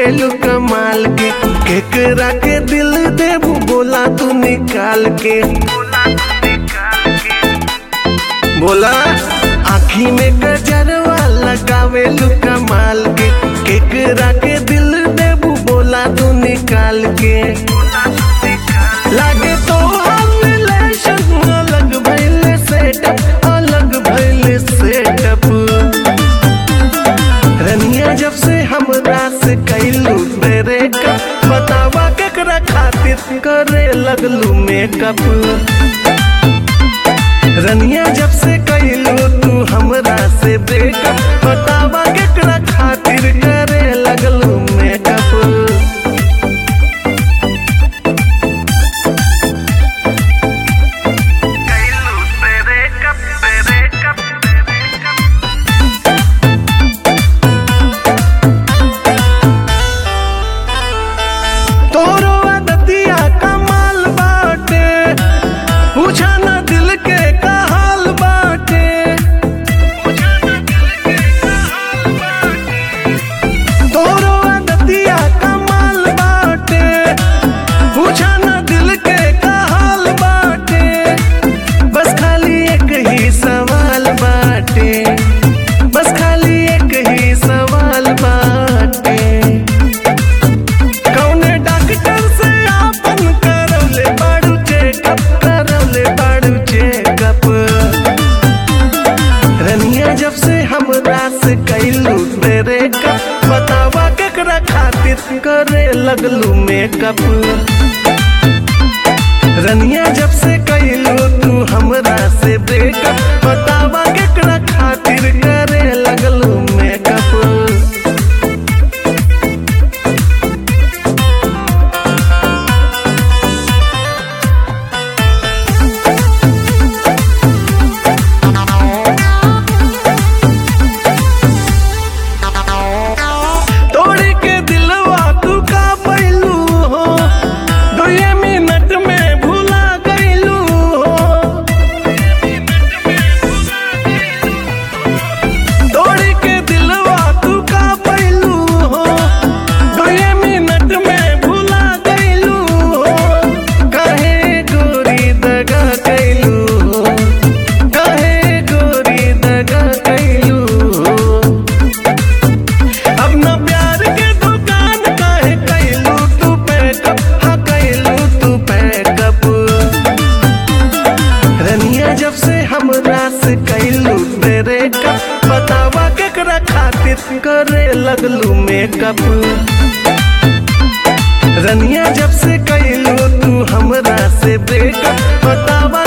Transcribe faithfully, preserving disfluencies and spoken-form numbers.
देलू कमाल के, केकरा के दिल देबू बोला तू निकाल के। बोला आँखी में गजरवा लगावेलू कमाल के, केकरा के दिल देबू बोला तू निकाल के। लागे तो रिलेशन अलग भइले सेटअप, अलग भइले सेटअप। रनिया जब से हमरा से कैलू तेरे कप, बतावा केकरा खातिर करे लगलू मेकअप। रनिया जब से कैलू तू हमरा से ब्रेकअप, बतावा केकरा खातिर करे लगलू मेकअप। तोरो आदतिया कमाल बाटे, पूछा ना दिल के का हाल बाटे। तोरो आदतिया कमाल बाटे, पूछा ना दिल के का हाल बाटे। बस खाली एक ही सवाल बाटे, बस खाली एक ही सवाल बाटे। कौने डॉक्टर से आपन करौले बाड़ू चेकअप, करौले बाड़ू चेकअप। रनिया जब से हमरा से कैलू तेरे कप, बतावा केकरा खातिर करे लगलू मेकअप। रनिया जब से कैलू तू हमरा से ब्रेकअप, बतावा केकरा खातिर करे लगलू मेकअप। तोड़ी के दिलवा तू का पैलू हो, दुए मिनट में भुला गईलू हो। तोड़ी के दिलवा तू का पैलू हो, दुए मिनट में भुला गईलू हो। काहे गोरी दगा कैलू हो, काहे गोरी दगा कैलू हो। अब न प्यार के दुकान काहे कैलू तू पैकअप, हाँ कैलू तू पैकअप। रनिया जब से हमरा से कैलू तेरे कप, बतावा केकरा खातिर करे लगलू मेकअप। रनिया जब से कैलू तू हमरा से ब्रेकअप, बतावा